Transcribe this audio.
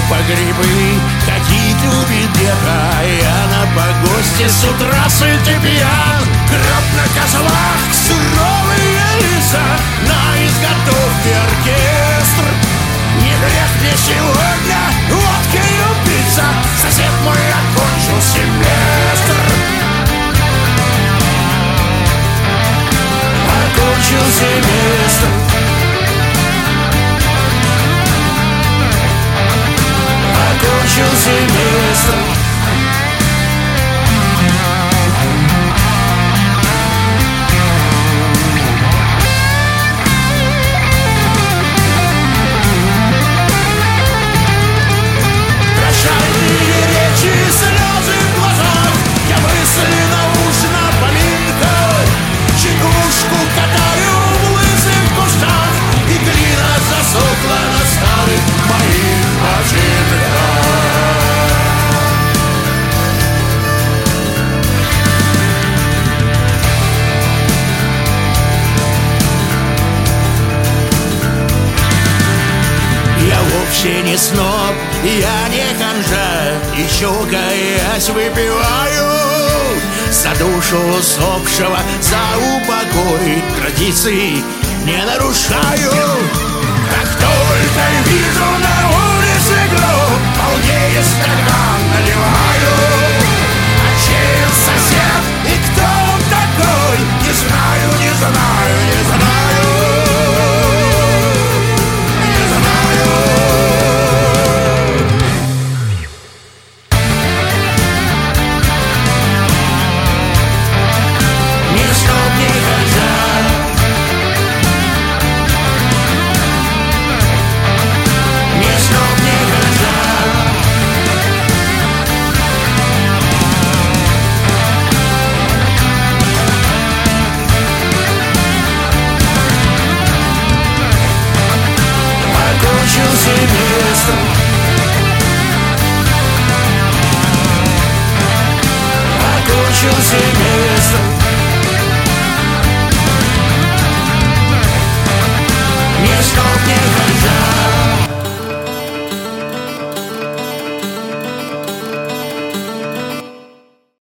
по грибы, ходить любит деда. Я на погосте с утра сыт пьян. Гроб на козлах, суровые лица, на изготовке оркестр. Не грех мне сегодня водкой упиться, сосед мой окончил семестр. Окончил семестр. Окончил семестр. Прощальные речи, слезы в глазах, я мысленно уж на поминках. Чекушку катаю в лысых кустах, и глина засохла на старых моих ботинках. Я вовсе не сноб, я не ханжа, и чокаясь выпиваю за душу усопшего, за упокой традиций не нарушаю. Как только вижу на улице гроб, полнее стакан наливаю. Отчаян сосед, и кто он такой, не знаю, не знаю, не знаю. Окончил семестр. Окончил семестр.